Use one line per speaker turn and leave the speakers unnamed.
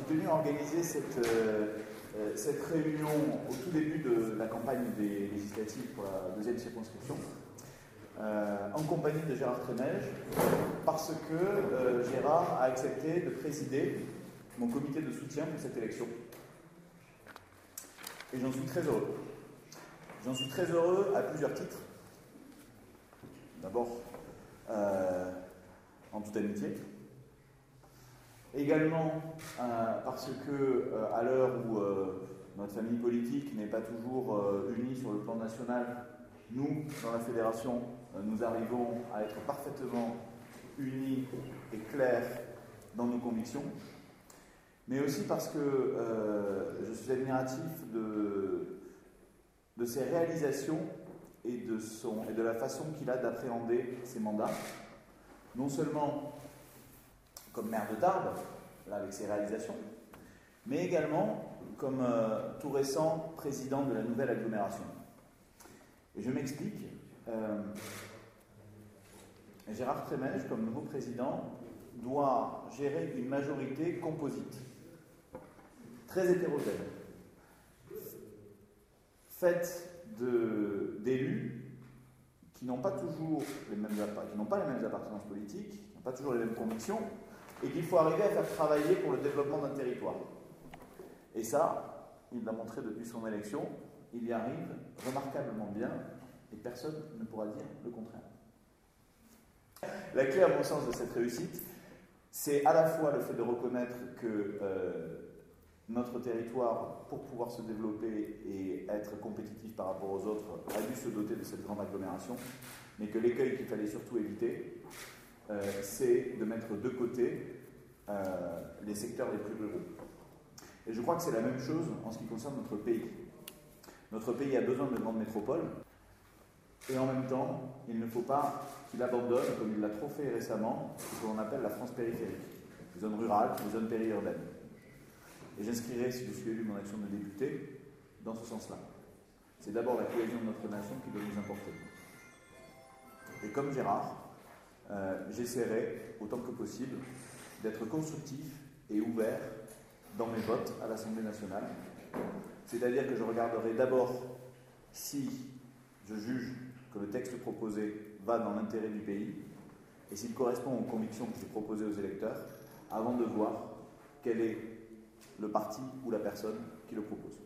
j'ai tenu à organiser cette réunion au tout début de la campagne des législatives pour la deuxième circonscription, en compagnie de Gérard Trémège, parce que Gérard a accepté de présider mon comité de soutien pour cette élection. Et j'en suis très heureux. J'en suis très heureux à plusieurs titres. D'abord, en toute amitié. Également parce que, à l'heure où notre famille politique n'est pas toujours unie sur le plan national, nous, dans la fédération, nous arrivons à être parfaitement unis et clairs dans nos convictions. Mais aussi parce que je suis admiratif de ses réalisations et de la façon qu'il a d'appréhender ses mandats, non seulement comme maire de Tarbes, là avec ses réalisations, mais également comme tout récent président de la nouvelle agglomération. Et je m'explique. Gérard Trémège, comme nouveau président, doit gérer une majorité composite, très hétérogène, faite d'élus qui n'ont pas toujours les mêmes appartenances politiques, qui n'ont pas toujours les mêmes convictions, et qu'il faut arriver à faire travailler pour le développement d'un territoire. Et ça, il l'a montré depuis son élection, il y arrive remarquablement bien, et personne ne pourra dire le contraire. La clé, à mon sens, de cette réussite, c'est à la fois le fait de reconnaître que notre territoire, pour pouvoir se développer et être compétitif par rapport aux autres, a dû se doter de cette grande agglomération, mais que l'écueil qu'il fallait surtout éviter, c'est de mettre de côté les secteurs les plus ruraux. Et je crois que c'est la même chose en ce qui concerne notre pays. Notre pays a besoin de grandes métropoles, et en même temps, il ne faut pas qu'il abandonne, comme il l'a trop fait récemment, ce que l'on appelle la France périphérique, les zones rurales, les zones périurbaines. Et j'inscrirai, si je suis élu, mon action de député dans ce sens-là. C'est d'abord la cohésion de notre nation qui doit nous importer. Et comme Gérard, j'essaierai, autant que possible, d'être constructif et ouvert dans mes votes à l'Assemblée nationale. C'est-à-dire que je regarderai d'abord si je juge que le texte proposé va dans l'intérêt du pays et s'il correspond aux convictions que j'ai proposées aux électeurs, avant de voir quel est le parti ou la personne qui le propose.